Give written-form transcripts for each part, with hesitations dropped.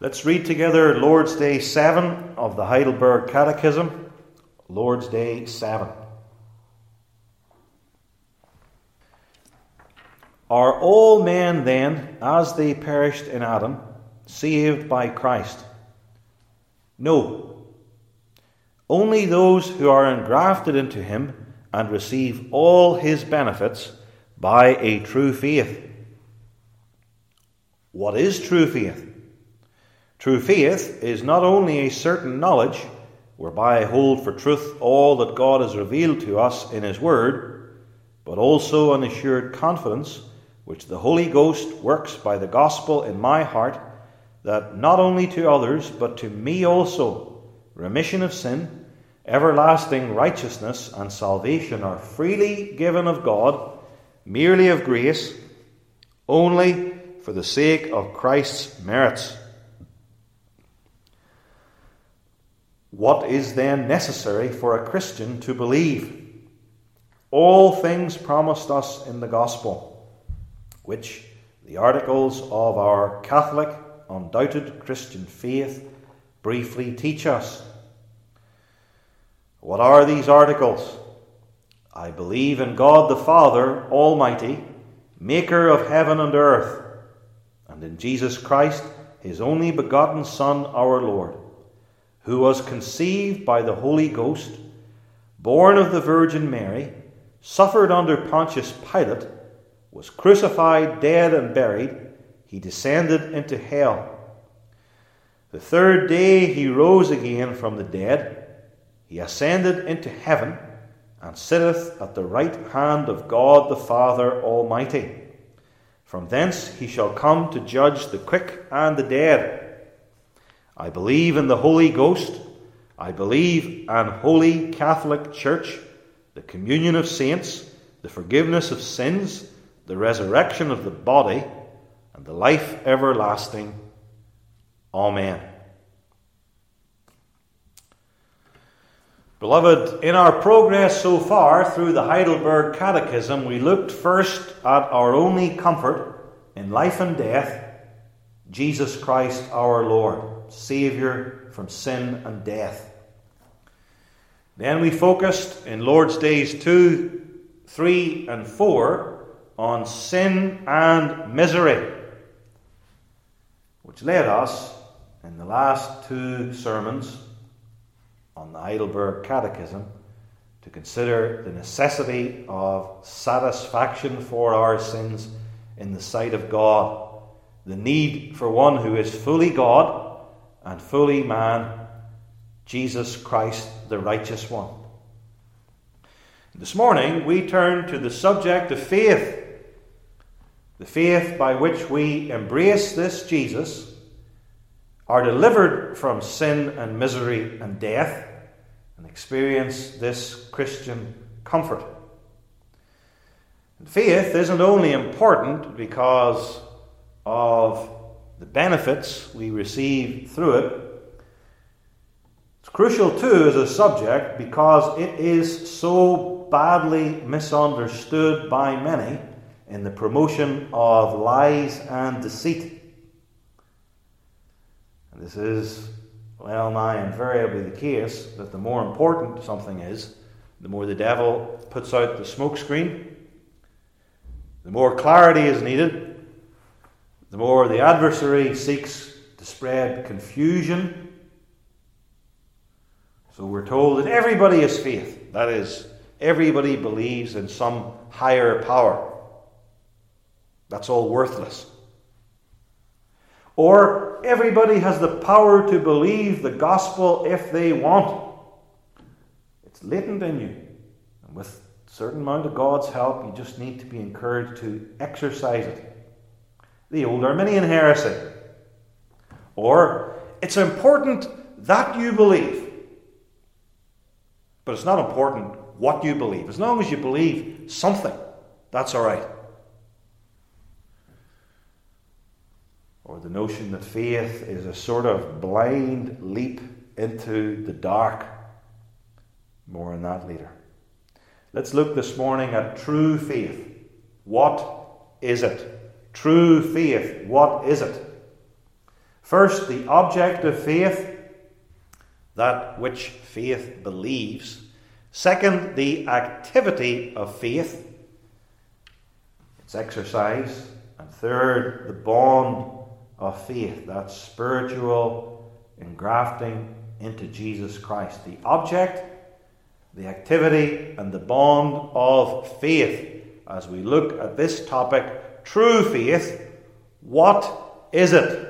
Let's read together Lord's Day 7 of the Heidelberg Catechism. Lord's Day 7. Are all men then, as they perished in Adam, saved by Christ? No. Only those who are engrafted into him and receive all his benefits by a true faith. What is true faith? True faith is not only a certain knowledge, whereby I hold for truth all that God has revealed to us in his word, but also an assured confidence, which the Holy Ghost works by the gospel in my heart, that not only to others, but to me also, remission of sin, everlasting righteousness, and salvation are freely given of God, merely of grace, only for the sake of Christ's merits. What is then necessary for a Christian to believe? All things promised us in the gospel, which the articles of our Catholic, undoubted Christian faith briefly teach us. What are these articles? I believe in God the Father Almighty, maker of heaven and earth, and in Jesus Christ, his only begotten Son, our Lord, who was conceived by the Holy Ghost, born of the Virgin Mary, suffered under Pontius Pilate, was crucified, dead, and buried. He descended into hell. The third day he rose again from the dead. He ascended into heaven, and sitteth at the right hand of God the Father Almighty. From thence he shall come to judge the quick and the dead. I believe in the Holy Ghost. I believe an holy Catholic Church, the communion of saints, the forgiveness of sins, the resurrection of the body, and the life everlasting. Amen. Beloved, in our progress so far through the Heidelberg Catechism, we looked first at our only comfort in life and death, Jesus Christ our Lord, Saviour from sin and death. Then we focused in Lord's Days 2, 3 and 4 on sin and misery, which led us in the last two sermons on the Heidelberg Catechism to consider the necessity of satisfaction for our sins in the sight of God, the need for one who is fully God and fully man, Jesus Christ, the righteous one. This morning we turn to the subject of faith, the faith by which we embrace this Jesus, are delivered from sin and misery and death, and experience this Christian comfort. And faith isn't only important because of the benefits we receive through it. It's crucial too as a subject because it is so badly misunderstood by many in the promotion of lies and deceit. And this is well nigh invariably the case, that the more important something is, the more the devil puts out the smoke screen, the more clarity is needed, the more the adversary seeks to spread confusion. So we're told that everybody has faith. That is, everybody believes in some higher power. That's all worthless. Or everybody has the power to believe the gospel if they want. It's latent in you. And with a certain amount of God's help, you just need to be encouraged to exercise it. The old Arminian heresy. Or, it's important that you believe. But it's not important what you believe. As long as you believe something, that's all right. Or the notion that faith is a sort of blind leap into the dark. More on that later. Let's look this morning at true faith. What is it? True faith, what is it? First, the object of faith, that which faith believes. Second, the activity of faith, its exercise. And third, the bond of faith, that spiritual engrafting into Jesus Christ. The object, the activity, and the bond of faith. As we look at this topic, true faith, what is it?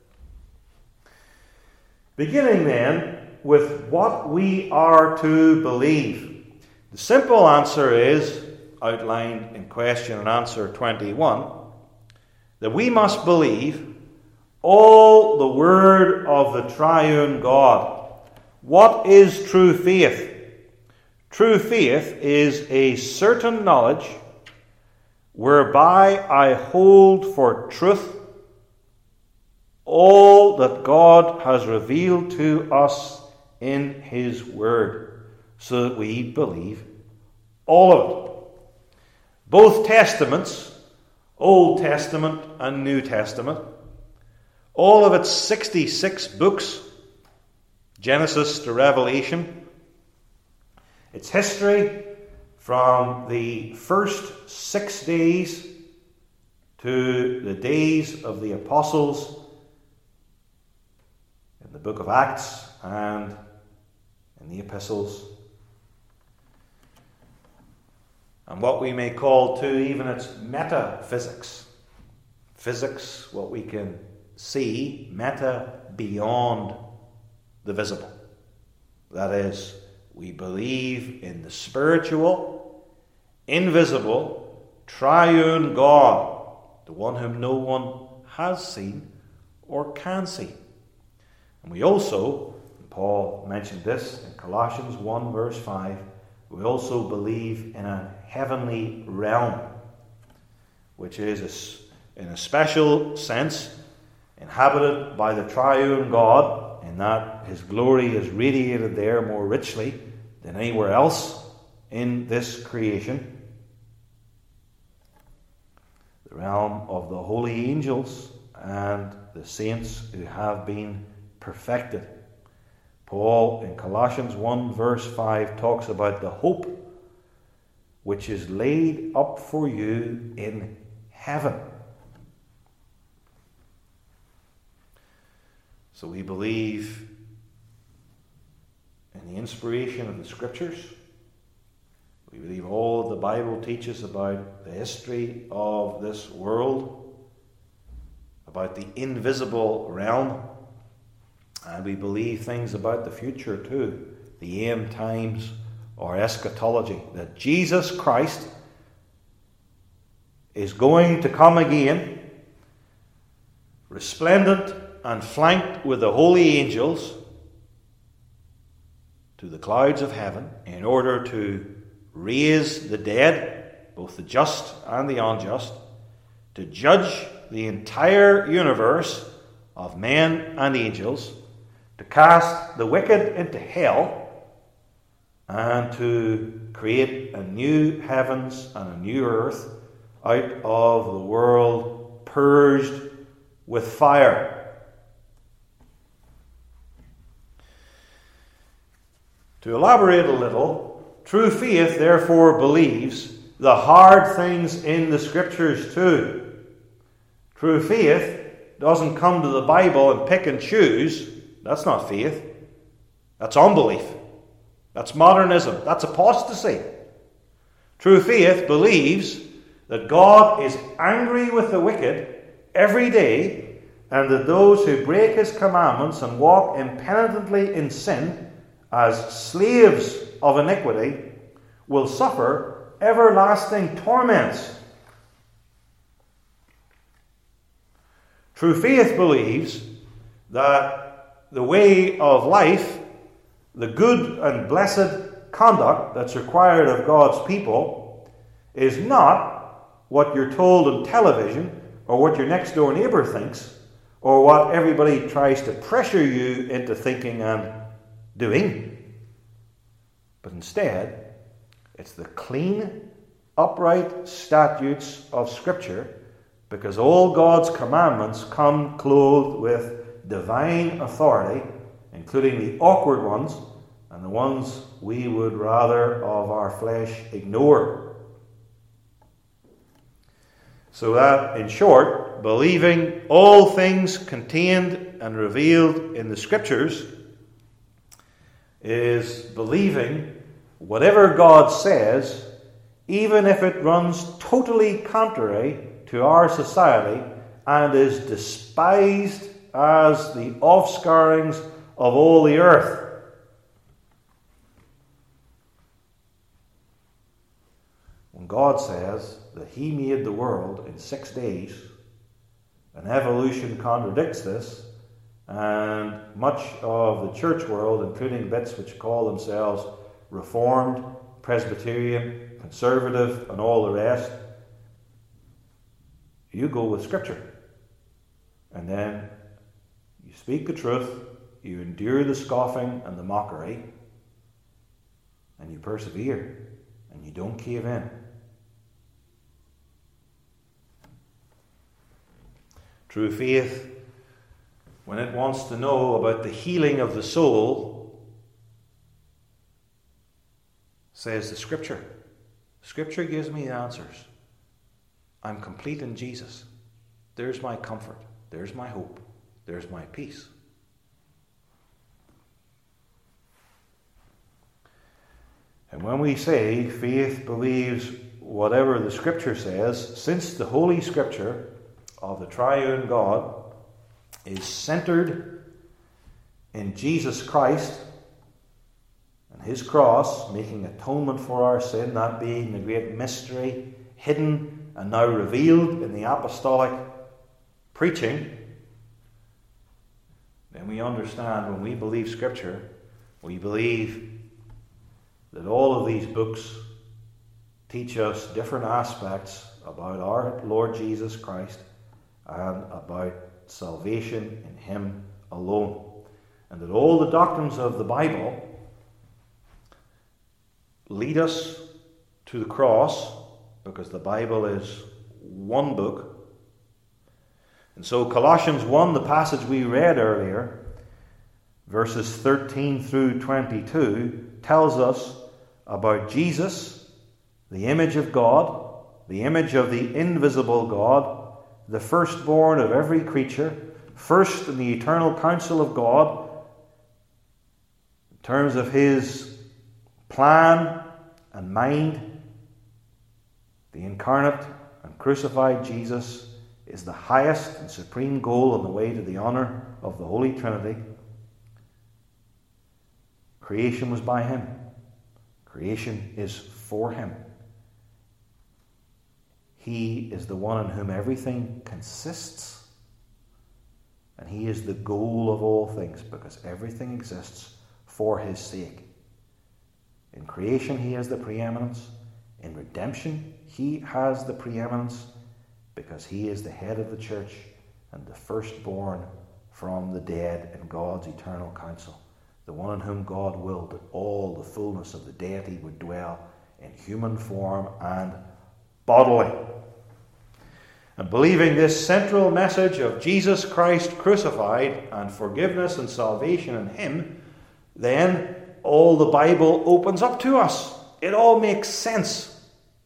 Beginning then with what we are to believe. The simple answer is, outlined in question and answer 21, that we must believe all the word of the triune God. What is true faith? True faith is a certain knowledge whereby I hold for truth all that God has revealed to us in His Word, so that we believe all of it. Both Testaments, Old Testament and New Testament, all of its 66 books, Genesis to Revelation, its history from the first 6 days to the days of the apostles in the book of Acts and in the epistles, and what we may call too even its metaphysics. Physics, what we can see, meta, beyond the visible. That is, we believe in the spiritual, invisible, triune God, the one whom no one has seen or can see. And we also, Paul mentioned this in Colossians 1 verse 5, we also believe in a heavenly realm, which is in a special sense inhabited by the triune God, in that His glory is radiated there more richly than anywhere else in this creation. The realm of the holy angels and the saints who have been perfected. Paul in Colossians 1 verse 5 talks about the hope which is laid up for you in heaven. So we believe in the inspiration of the Scriptures. We believe all the Bible teaches about the history of this world, about the invisible realm, and we believe things about the future too, the end times or eschatology, that Jesus Christ is going to come again, resplendent and flanked with the holy angels, to the clouds of heaven, in order to raise the dead, both the just and the unjust, to judge the entire universe of men and angels, to cast the wicked into hell, and to create a new heavens and a new earth out of the world purged with fire. To elaborate a little, true faith therefore believes the hard things in the Scriptures too. True faith doesn't come to the Bible and pick and choose. That's not faith. That's unbelief. That's modernism. That's apostasy. True faith believes that God is angry with the wicked every day, and that those who break His commandments and walk impenitently in sin as slaves of iniquity will suffer everlasting torments. True faith believes that the way of life, the good and blessed conduct that's required of God's people, is not what you're told on television or what your next door neighbour thinks or what everybody tries to pressure you into thinking and doing. But instead, it's the clean, upright statutes of Scripture, because all God's commandments come clothed with divine authority, including the awkward ones and the ones we would rather of our flesh ignore. So that, in short, believing all things contained and revealed in the Scriptures is believing whatever God says, even if it runs totally contrary to our society and is despised as the offscourings of all the earth. When God says that He made the world in 6 days, and evolution contradicts this, and much of the church world, including bits which call themselves Reformed, Presbyterian, Conservative, and all the rest, you go with Scripture. And then you speak the truth, you endure the scoffing and the mockery, and you persevere, and you don't cave in. True faith, when it wants to know about the healing of the soul, says the Scripture. Scripture gives me the answers. I'm complete in Jesus. There's my comfort. There's my hope. There's my peace. And when we say faith believes whatever the Scripture says, since the Holy Scripture of the triune God is centered in Jesus Christ and His cross, making atonement for our sin, that being the great mystery, hidden and now revealed in the apostolic preaching, then we understand when we believe Scripture, we believe that all of these books teach us different aspects about our Lord Jesus Christ and about salvation in Him alone. And that all the doctrines of the Bible lead us to the cross, because the Bible is one book. And so Colossians 1, the passage we read earlier, verses 13 through 22, tells us about Jesus, the image of God, the image of the invisible God, the firstborn of every creature, first in the eternal counsel of God, in terms of His plan and mind. The incarnate and crucified Jesus is the highest and supreme goal on the way to the honour of the Holy Trinity. Creation was by Him. Creation is for Him. He is the one in whom everything consists. And He is the goal of all things, because everything exists for His sake. In creation He has the preeminence. In redemption He has the preeminence, because He is the head of the church and the firstborn from the dead in God's eternal counsel. The one in whom God willed that all the fullness of the deity would dwell in human form and bodily. And believing this central message of Jesus Christ crucified and forgiveness and salvation in Him, then all the Bible opens up to us. It all makes sense.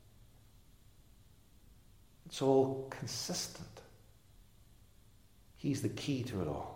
It's all consistent. He's the key to it all.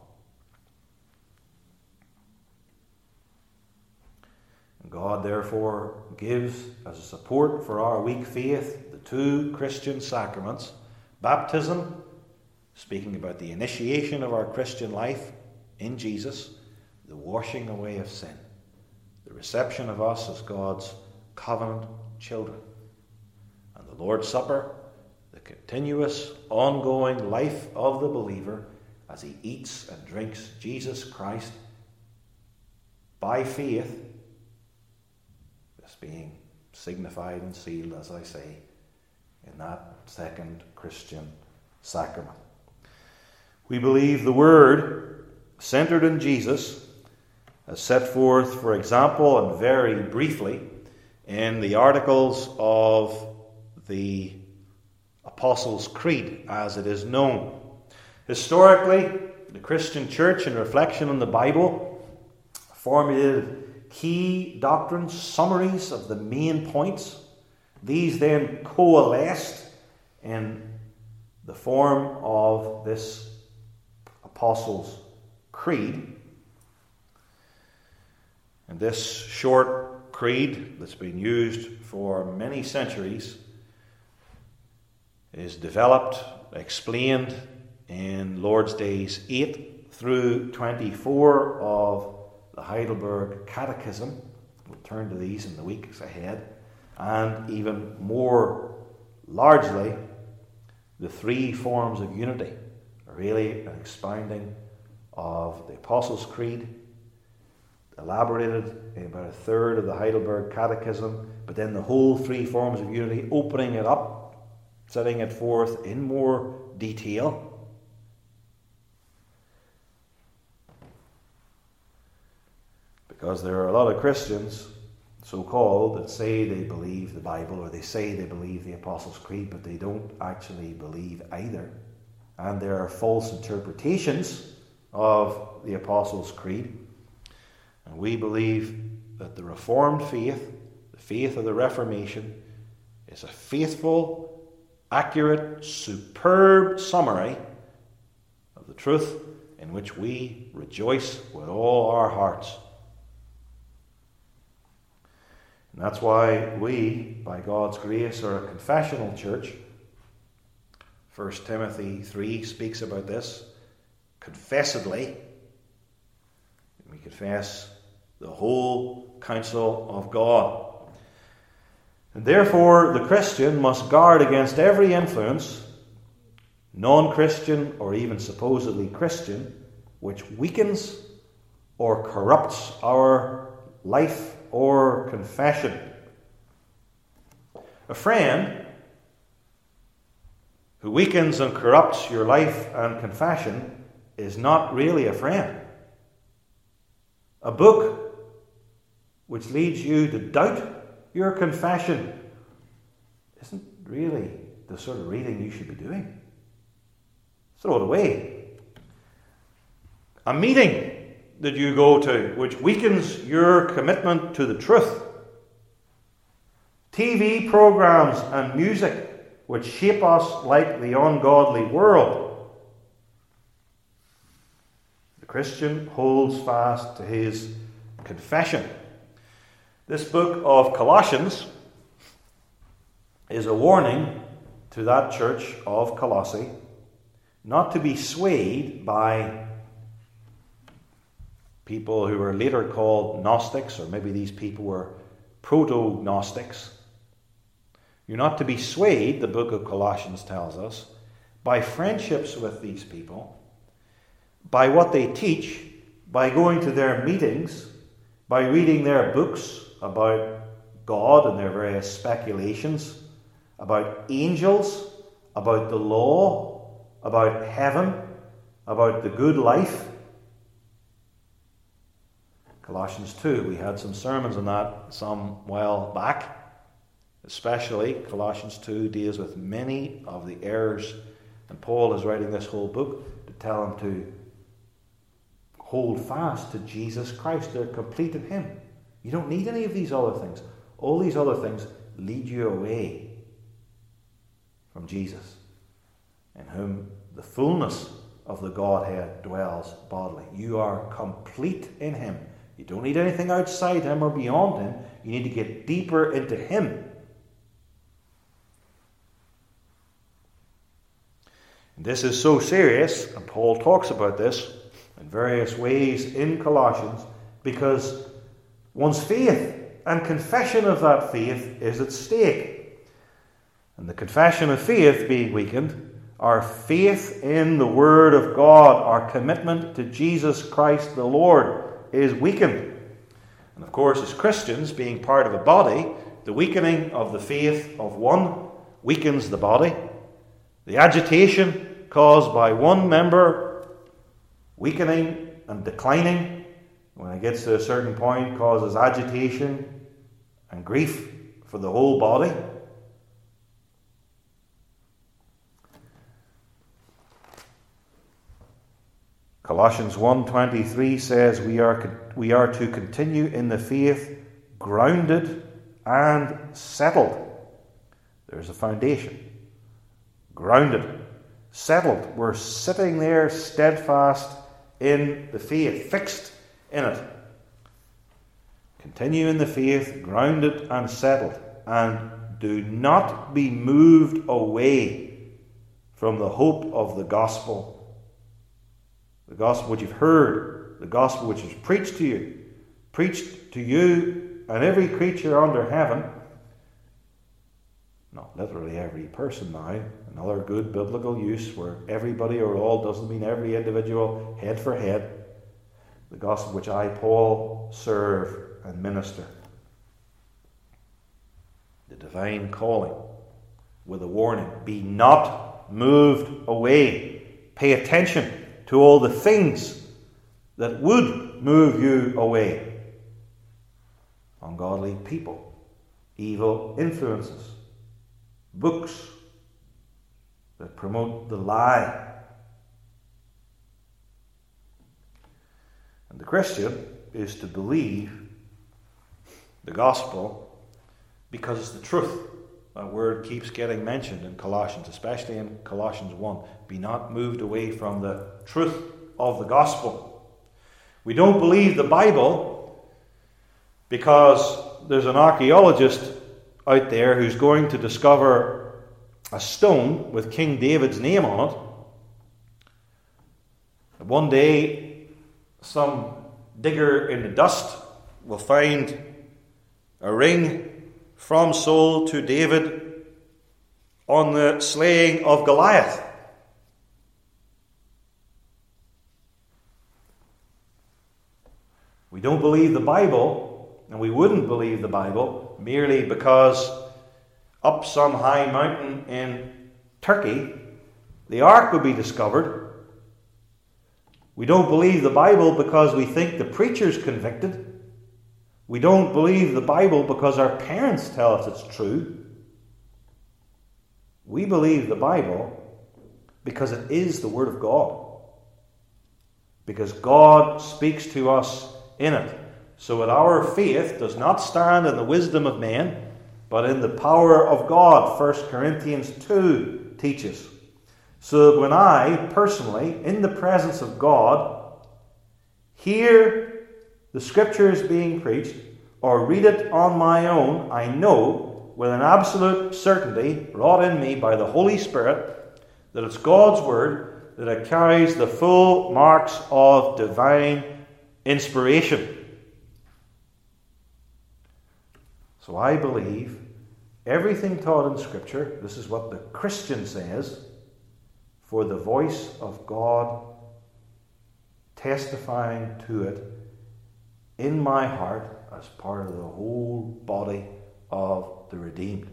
And God therefore gives as a support for our weak faith the two Christian sacraments: baptism, speaking about the initiation of our Christian life in Jesus, the washing away of sin, the reception of us as God's covenant children, and the Lord's Supper, the continuous, ongoing life of the believer as he eats and drinks Jesus Christ by faith, this being signified and sealed, as I say, in that second Christian sacrament. We believe the Word, centered in Jesus, as set forth, for example, and very briefly, in the articles of the Apostles' Creed, as it is known. Historically, The Christian church, in reflection on the Bible, formulated key doctrine summaries of the main points. These then coalesced in the form of this Apostles' Creed. And this short creed that's been used for many centuries is developed, explained in Lord's Days 8 through 24 of the Heidelberg Catechism. We'll turn to these in the weeks ahead. And even more largely, the three forms of unity are really an expounding of the Apostles' Creed, elaborated in about a third of the Heidelberg Catechism, but then the whole three forms of unity, opening it up, setting it forth in more detail. Because there are a lot of Christians, so-called, that say they believe the Bible, or they say they believe the Apostles' Creed, but they don't actually believe either. And there are false interpretations of the Apostles' Creed. And we believe that the Reformed faith, the faith of the Reformation, is a faithful, accurate, superb summary of the truth in which we rejoice with all our hearts. And that's why we, by God's grace, are a confessional church. 1 Timothy 3 speaks about this. Confessedly, we confess the whole counsel of God. And therefore, the Christian must guard against every influence, non-Christian or even supposedly Christian, which weakens or corrupts our life or confession. A friend who weakens and corrupts your life and confession is not really a friend. A book which leads you to doubt your confession isn't really the sort of reading you should be doing. Throw it away. A meeting that you go to which weakens your commitment to the truth. TV programs and music which shape us like the ungodly world. The Christian holds fast to his confession. This book of Colossians is a warning to that church of Colossae not to be swayed by people who were later called Gnostics, or maybe these people were proto-Gnostics. You're not to be swayed, the book of Colossians tells us, by friendships with these people, by what they teach, by going to their meetings, by reading their books about God and their various speculations, about angels, about the law, about heaven, about the good life. Colossians 2, we had some sermons on that some while back. Especially Colossians 2 deals with many of the errors, and Paul is writing this whole book to tell them to hold fast to Jesus Christ. They're complete in Him. You don't need any of these other things. All these other things lead you away from Jesus, in whom the fullness of the Godhead dwells bodily. You are complete in Him. You don't need anything outside Him or beyond Him. You need to get deeper into Him. And this is so serious, and Paul talks about this in various ways in Colossians, because one's faith and confession of that faith is at stake. And the confession of faith being weakened, our faith in the Word of God, our commitment to Jesus Christ the Lord, is weakened. And of course, as Christians, being part of a body, the weakening of the faith of one weakens the body. The agitation caused by one member weakening and declining, when it gets to a certain point, causes agitation and grief for the whole body. Colossians 1:23 says we are to continue in the faith, grounded and settled. There's a foundation. Grounded, settled. We're sitting there steadfast in the faith, fixed in it. Continue in the faith, grounded and settled, and do not be moved away from the hope of the gospel. The gospel which you've heard, the gospel which is preached to you and every creature under heaven. Not literally every person now. Another good biblical use where everybody or all doesn't mean every individual, head for head. The gospel which I, Paul, serve and minister. The divine calling with a warning. Be not moved away. Pay attention to all the things that would move you away. Ungodly people, evil influences, books that promote the lie. And the Christian is to believe the gospel because it's the truth. That word keeps getting mentioned in Colossians, especially in Colossians 1. Be not moved away from the truth of the gospel. We don't believe the Bible because there's an archaeologist out there who's going to discover a stone with King David's name on it. And one day, some digger in the dust will find a ring from Saul to David on the slaying of Goliath. We don't believe the Bible, and we wouldn't believe the Bible merely because up some high mountain in Turkey the ark would be discovered. We don't believe the Bible because we think the preacher's convicted. We don't believe the Bible because our parents tell us it's true. We believe the Bible because it is the Word of God. Because God speaks to us in it. So that our faith does not stand in the wisdom of men, but in the power of God, 1 Corinthians 2 teaches. So that when I, personally, in the presence of God, hear the Scriptures being preached, or read it on my own, I know with an absolute certainty, wrought in me by the Holy Spirit, that it's God's Word, that it carries the full marks of divine inspiration. So I believe everything taught in Scripture, this is what the Christian says, for the voice of God testifying to it in my heart as part of the whole body of the redeemed.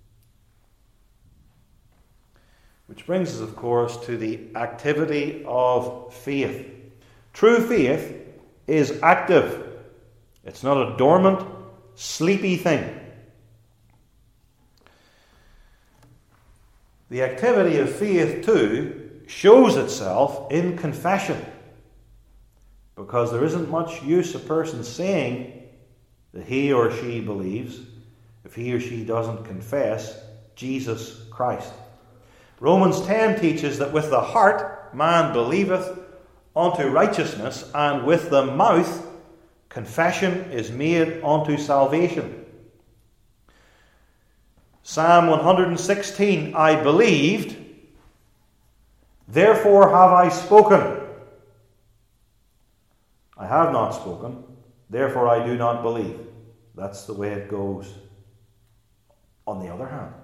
Which brings us, of course, to the activity of faith. True faith is active. It's not a dormant, sleepy thing. The activity of faith, too, shows itself in confession. Because there isn't much use a person saying that he or she believes if he or she doesn't confess Jesus Christ. Romans 10 teaches that with the heart man believeth unto righteousness, and with the mouth confession is made unto salvation. Psalm 116, I believed, therefore have I spoken. I have not spoken, therefore I do not believe. That's the way it goes. On the other hand,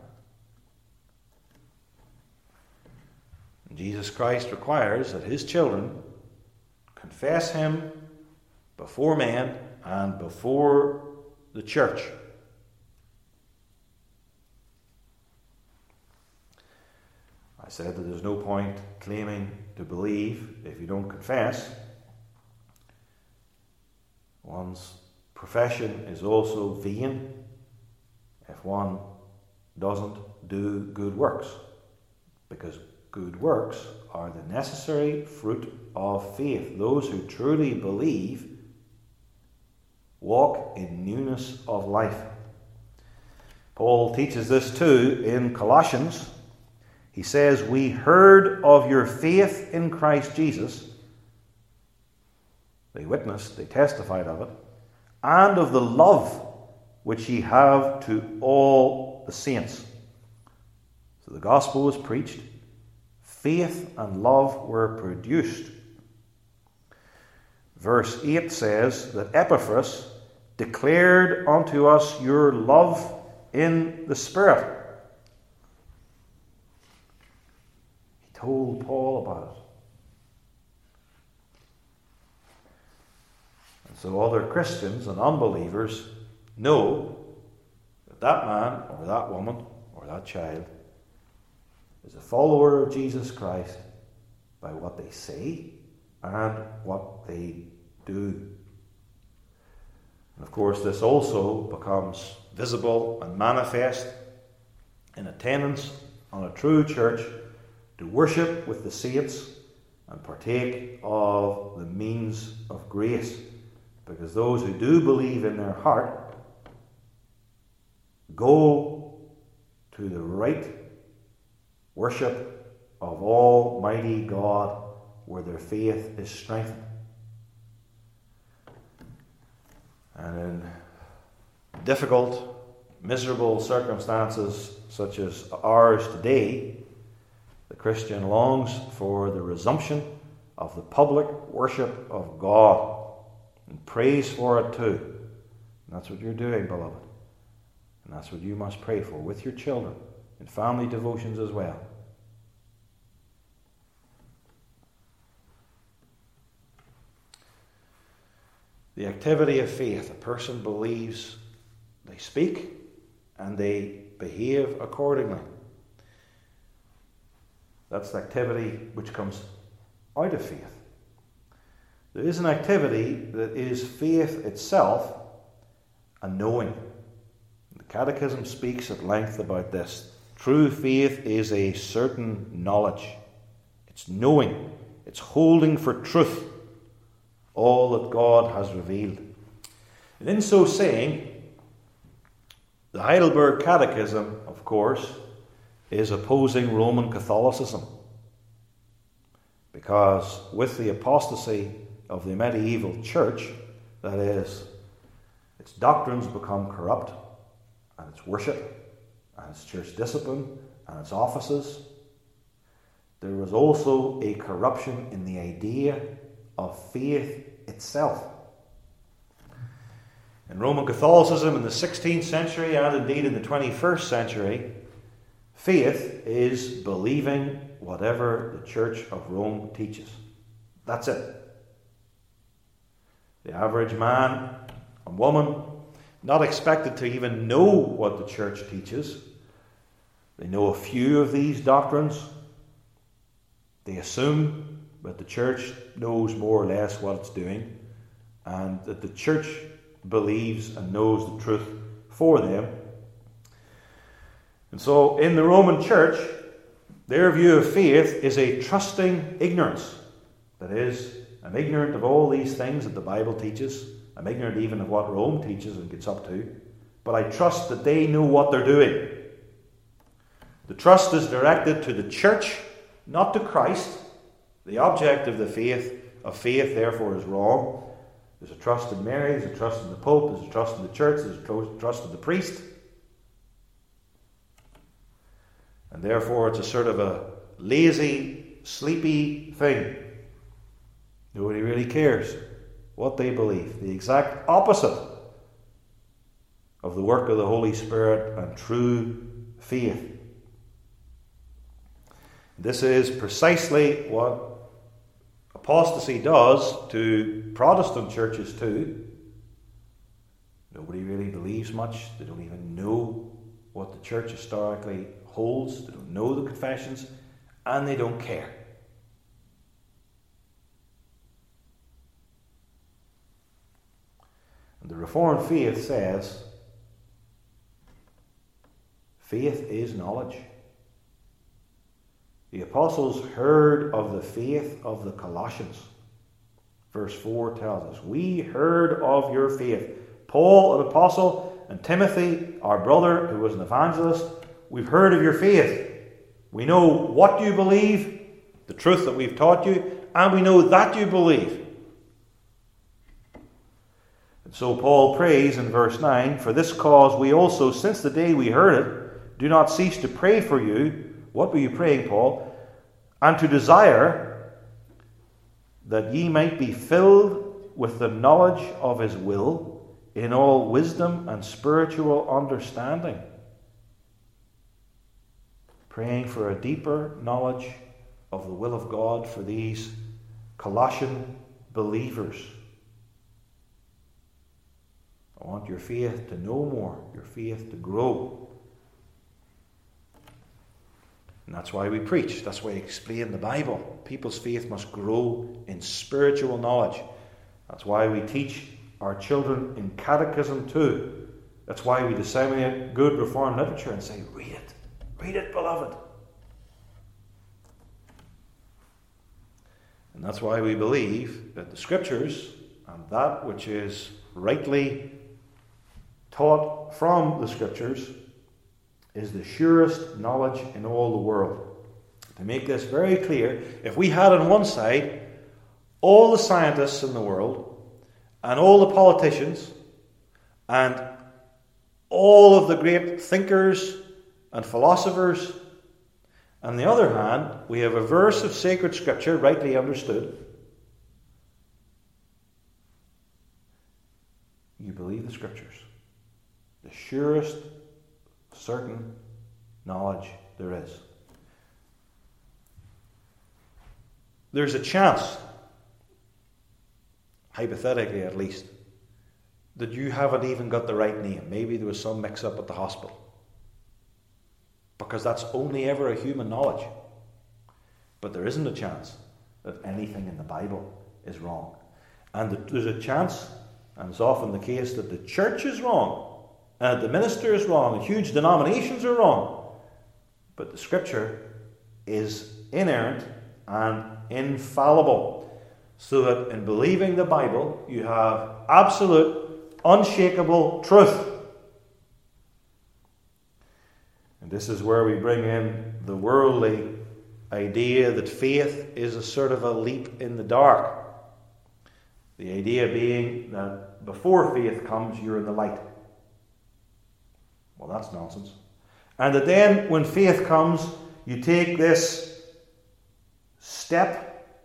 Jesus Christ requires that his children confess him before men and before the church. I said that there's no point claiming to believe if you don't confess. One's profession is also vain if one doesn't do good works, because good works are the necessary fruit of faith. Those who truly believe walk in newness of life. Paul teaches this too in Colossians. He says, "We heard of your faith in Christ Jesus." They witnessed, they testified of it, "and of the love which ye have to all the saints." So the gospel was preached, faith and love were produced. Verse 8 says that Epaphras declared unto us your love in the Spirit. He told Paul about it. And so other Christians and unbelievers know that that man or that woman or that child is a follower of Jesus Christ by what they say and what they do. And of course, this also becomes visible and manifest in attendance on a true church to worship with the saints and partake of the means of grace. Because those who do believe in their heart go to the right worship of Almighty God where their faith is strengthened. And in difficult, miserable circumstances such as ours today, the Christian longs for the resumption of the public worship of God and prays for it too. And that's what you're doing, beloved. And that's what you must pray for with your children in family devotions as well. The activity of faith. A person believes, they speak, and they behave accordingly. That's the activity which comes out of faith. There is an activity that is faith itself, a knowing. The Catechism speaks at length about this. True faith is a certain knowledge. It's knowing. It's holding for truth all that God has revealed. And in so saying, the Heidelberg Catechism, of course, is opposing Roman Catholicism. Because with the apostasy of the medieval church, that is, its doctrines become corrupt, and its worship, and its church discipline, and its offices. There was also a corruption in the idea of faith itself. In Roman Catholicism in the 16th century and indeed in the 21st century, faith is believing whatever the Church of Rome teaches. That's it. The average man and woman, not expected to even know what the Church teaches. They know a few of these doctrines. They assume that the Church knows more or less what it's doing, and that the Church believes and knows the truth for them. And so in the Roman Church, their view of faith is a trusting ignorance. That is, I'm ignorant of all these things that the Bible teaches. I'm ignorant even of what Rome teaches and gets up to. But I trust that they know what they're doing. The trust is directed to the church, not to Christ. The object of the faith, therefore, is wrong. There's a trust in Mary, there's a trust in the Pope, there's a trust in the church, there's a trust in the priest. And therefore it's a sort of a lazy, sleepy thing. Nobody really cares what they believe. The exact opposite of the work of the Holy Spirit and true faith. This is precisely what apostasy does to Protestant churches too. Nobody really believes much. They don't even know what the church historically holds. They don't know the confessions, and they don't care. And the Reformed faith says, faith is knowledge. The apostles heard of the faith of the Colossians. Verse 4 tells us, we heard of your faith. Paul, an apostle, and Timothy, our brother, who was an evangelist, we've heard of your faith. We know what you believe, the truth that we've taught you, and we know that you believe. And so Paul prays in verse 9, for this cause we also, since the day we heard it, do not cease to pray for you. What were you praying, Paul? And to desire that ye might be filled with the knowledge of his will in all wisdom and spiritual understanding. Praying for a deeper knowledge of the will of God for these Colossian believers. I want your faith to know more, your faith to grow. And that's why we preach. That's why we explain the Bible. People's faith must grow in spiritual knowledge. That's why we teach our children in catechism too. That's why we disseminate good Reformed literature and say, read it. Read it, beloved. And that's why we believe that the Scriptures and that which is rightly taught from the Scriptures is the surest knowledge in all the world. To make this very clear, if we had on one side all the scientists in the world and all the politicians and all of the great thinkers and philosophers, on the other hand, we have a verse of sacred Scripture rightly understood. You believe the Scriptures. The surest, certain knowledge there is. There's a chance, hypothetically at least, that you haven't even got the right name. Maybe there was some mix-up at the hospital. Because that's only ever a human knowledge. But there isn't a chance that anything in the Bible is wrong. And there's a chance, and it's often the case, that the church is wrong. And the minister is wrong, and huge denominations are wrong. But the Scripture is inerrant and infallible. So that in believing the Bible, you have absolute, unshakable truth. And this is where we bring in the worldly idea that faith is a sort of a leap in the dark. The idea being that before faith comes, you're in the light. Well, that's nonsense. And that then, when faith comes, you take this step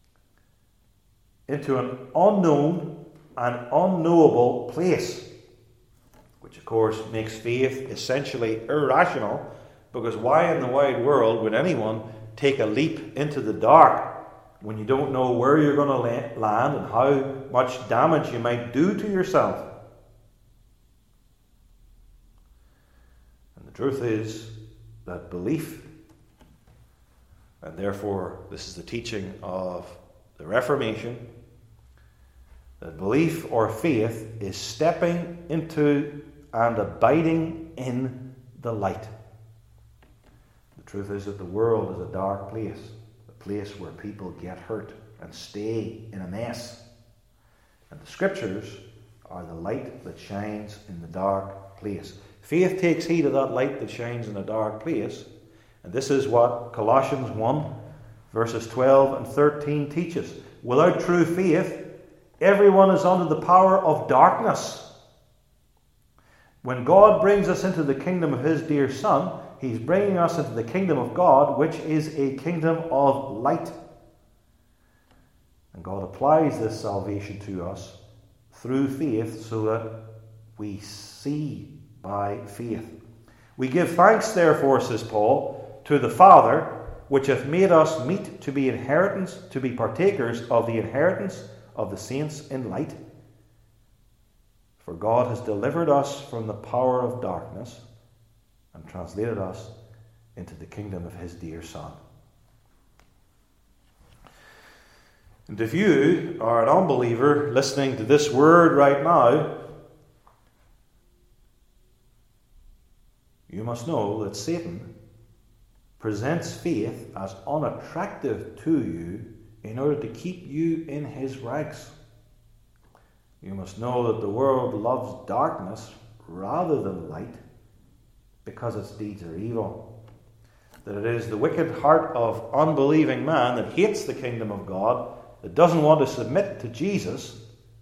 into an unknown and unknowable place, which of course makes faith essentially irrational, because why in the wide world would anyone take a leap into the dark when you don't know where you're going to land and how much damage you might do to yourself? The truth is that belief, and therefore this is the teaching of the Reformation, that belief or faith is stepping into and abiding in the light. The truth is that the world is a dark place, a place where people get hurt and stay in a mess. And the Scriptures are the light that shines in the dark place. Faith takes heed of that light that shines in a dark place. And this is what Colossians 1, verses 12 and 13 teaches. Without true faith, everyone is under the power of darkness. When God brings us into the kingdom of His dear Son, He's bringing us into the kingdom of God, which is a kingdom of light. And God applies this salvation to us through faith so that we see by faith. We give thanks, therefore, says Paul, to the Father, which hath made us meet to be partakers of the inheritance of the saints in light. For God has delivered us from the power of darkness and translated us into the kingdom of His dear Son. And if you are an unbeliever listening to this word right now, you must know that Satan presents faith as unattractive to you in order to keep you in his ranks. You must know that the world loves darkness rather than light because its deeds are evil. That it is the wicked heart of unbelieving man that hates the kingdom of God, that doesn't want to submit to Jesus.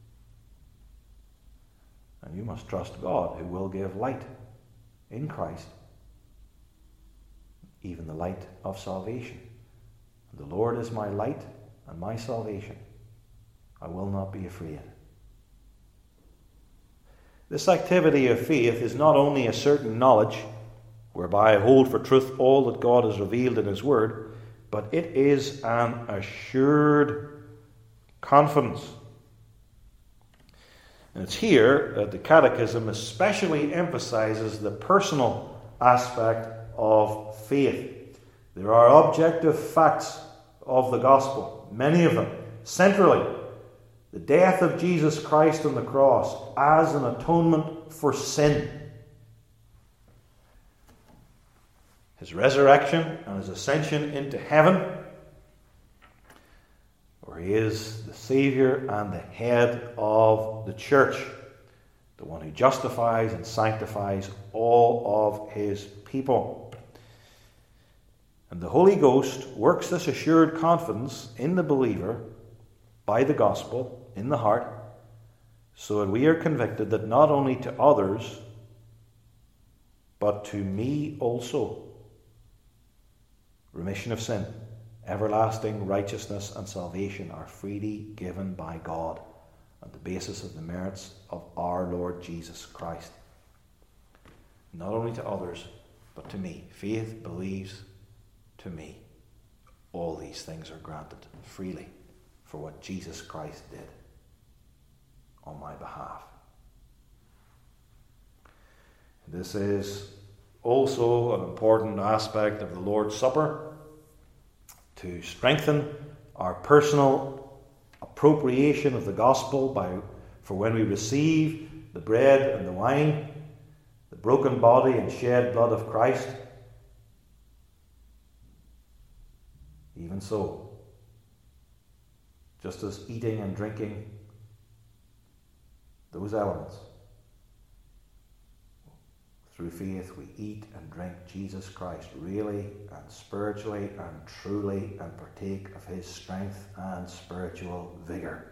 And you must trust God, who will give light in Christ, even the light of salvation. The Lord is my light and my salvation. I will not be afraid. This activity of faith is not only a certain knowledge, whereby I hold for truth all that God has revealed in his word, but it is an assured confidence. And it's here that the Catechism especially emphasizes the personal aspect of faith. There are objective facts of the gospel, many of them. Centrally, the death of Jesus Christ on the cross as an atonement for sin. His resurrection and his ascension into heaven, where he is the Saviour and the head of the church, the one who justifies and sanctifies all of his people. And the Holy Ghost works this assured confidence in the believer by the gospel in the heart, so that we are convicted that not only to others, but to me also, remission of sin, everlasting righteousness and salvation are freely given by God on the basis of the merits of our Lord Jesus Christ. Not only to others, but to me. Faith believes to me. All these things are granted freely for what Jesus Christ did on my behalf. This is also an important aspect of the Lord's Supper, to strengthen our personal appropriation of the gospel for when we receive the bread and the wine, the broken body and shed blood of Christ. Even so, just as eating and drinking, those elements, through faith we eat and drink Jesus Christ really and spiritually and truly, and partake of his strength and spiritual vigour.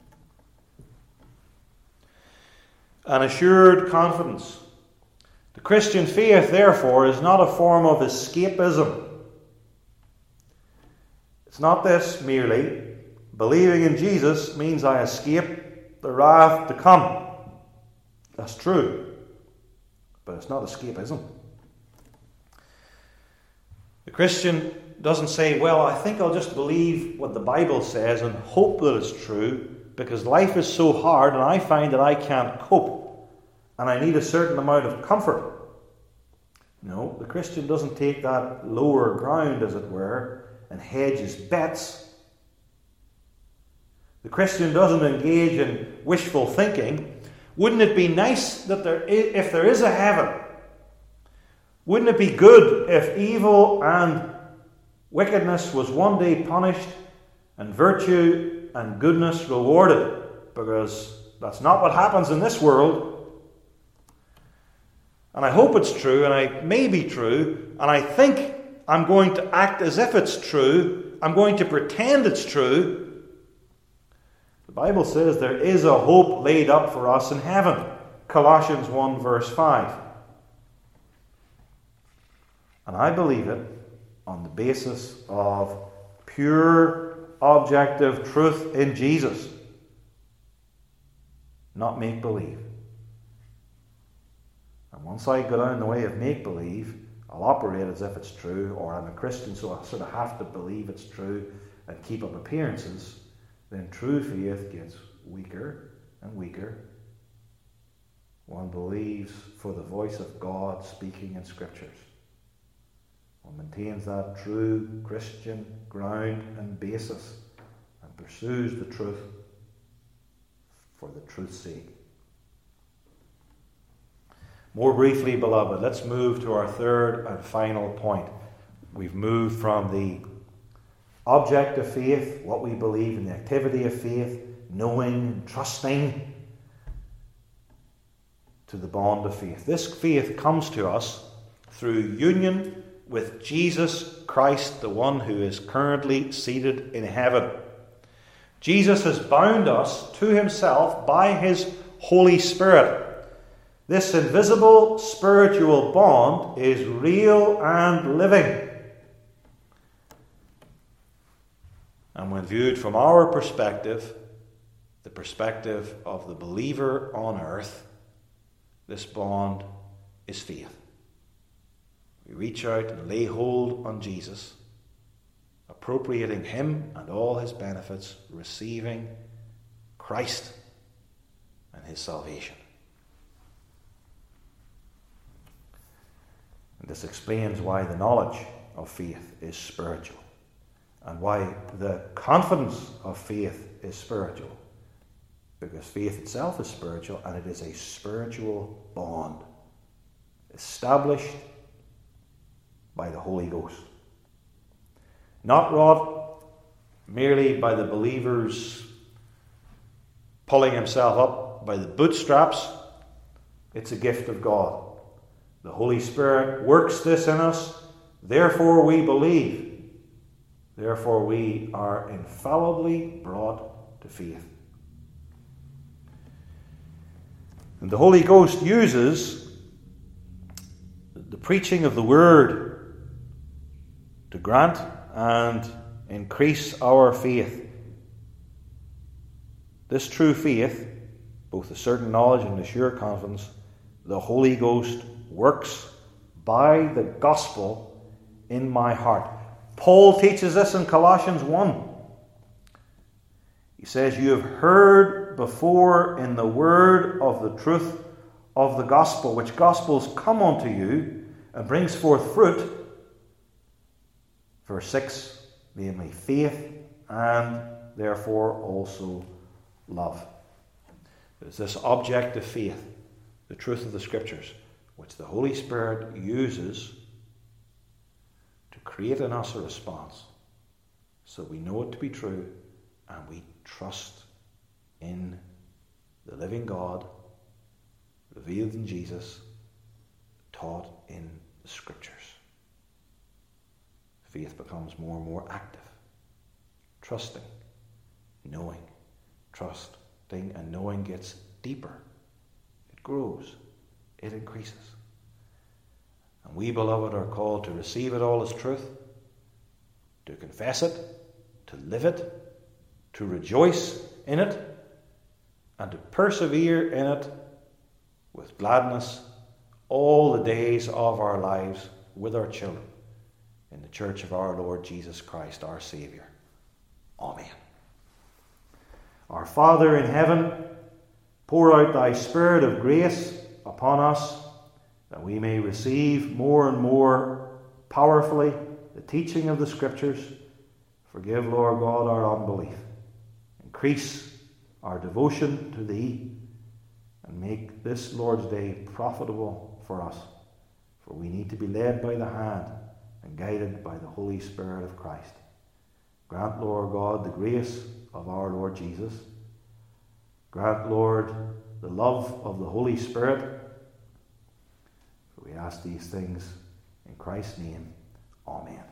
An assured confidence. The Christian faith, therefore, is not a form of escapism. It's not this merely. Believing in Jesus means I escape the wrath to come. That's true. But it's not escapism. The Christian doesn't say, well, I think I'll just believe what the Bible says and hope that it's true, because life is so hard and I find that I can't cope and I need a certain amount of comfort. No, the Christian doesn't take that lower ground, as it were, and hedge his bets. The Christian doesn't engage in wishful thinking. Wouldn't it be nice that if there is a heaven? Wouldn't it be good if evil and wickedness was one day punished and virtue and goodness rewarded? Because that's not what happens in this world. And I hope it's true, and it may be true, and I think I'm going to act as if it's true. I'm going to pretend it's true. The Bible says there is a hope laid up for us in heaven. Colossians 1 verse 5. And I believe it on the basis of pure, objective truth in Jesus. Not make-believe. And once I go down the way of make-believe, I'll operate as if it's true, or I'm a Christian, so I sort of have to believe it's true and keep up appearances. Then true faith gets weaker and weaker. One believes for the voice of God speaking in Scriptures. One maintains that true Christian ground and basis and pursues the truth for the truth's sake. More briefly, beloved, let's move to our third and final point. we've moved from the object of faith, what we believe in the activity of faith, knowing, trusting, to the bond of faith. This faith comes to us through union with Jesus Christ, the one who is currently seated in heaven. Jesus has bound us to himself by his Holy Spirit. This invisible spiritual bond is real and living. And when viewed from our perspective, the perspective of the believer on earth, this bond is faith. We reach out and lay hold on Jesus, appropriating him and all his benefits, receiving Christ and his salvation. And this explains why the knowledge of faith is spiritual, and why the confidence of faith is spiritual. Because faith itself is spiritual, and it is a spiritual bond established by the Holy Ghost. Not wrought merely by the believer's pulling himself up by the bootstraps. It's a gift of God. The Holy Spirit works this in us, therefore we believe. Therefore we are infallibly brought to faith. And the Holy Ghost uses the preaching of the Word to grant and increase our faith. This true faith, both a certain knowledge and a sure confidence, the Holy Ghost works by the gospel in my heart. Paul teaches this in Colossians 1. He says, "You have heard before in the word of the truth of the gospel, which gospels come unto you and brings forth fruit." Verse 6, namely faith and therefore also love. There's this object of faith, the truth of the Scriptures, which the Holy Spirit uses to create in us a response, so we know it to be true and we trust in the living God, revealed in Jesus, taught in the Scriptures. Faith becomes more and more active, trusting, knowing. Trusting and knowing gets deeper. It grows. It increases. And we, beloved, are called to receive it all as truth, to confess it, to live it, to rejoice in it, and to persevere in it with gladness all the days of our lives with our children in the church of our Lord Jesus Christ, our Saviour. Amen. Our Father in heaven, pour out thy Spirit of grace upon us, that we may receive more and more powerfully the teaching of the Scriptures. Forgive, Lord God, our unbelief. Increase our devotion to thee, and make this Lord's Day profitable for us. For we need to be led by the hand and guided by the Holy Spirit of Christ. Grant, Lord God, the grace of our Lord Jesus. Grant, Lord, the love of the Holy Spirit. For we ask these things in Christ's name. Amen.